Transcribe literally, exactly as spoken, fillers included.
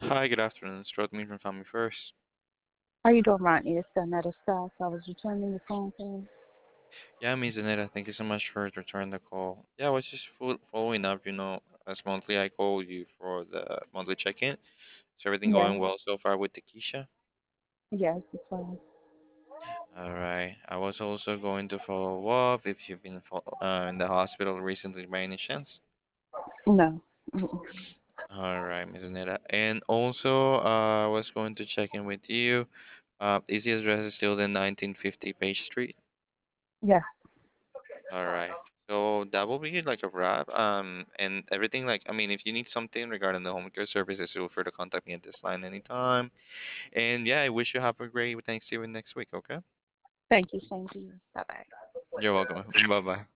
Hi, good afternoon. It's Rodney from Family First. How you doing, Rodney? It's another stuff. I was returning the phone call. Yeah, Miss Anita, thank you so much for returning the call. Yeah, I was just fo- following up, you know, as monthly I call you for the monthly check-in. Is everything Yes, going well so far with the Keisha? yes, it's fine. All right. I was also going to follow up if you've been fo- uh, in the hospital recently by any chance. No. Mm-mm. All right, Miss Anita. And also, uh, I was going to check in with you. Uh, is the address still the nineteen fifty Page Street? Yeah. All right. So that will be like a wrap. Um, and everything like I mean, if you need something regarding the home care services, feel free to contact me at this line anytime. And yeah, I wish you have a great Thanksgiving next week. Okay. Thank you. Same to you. Bye bye. You're welcome. Bye bye.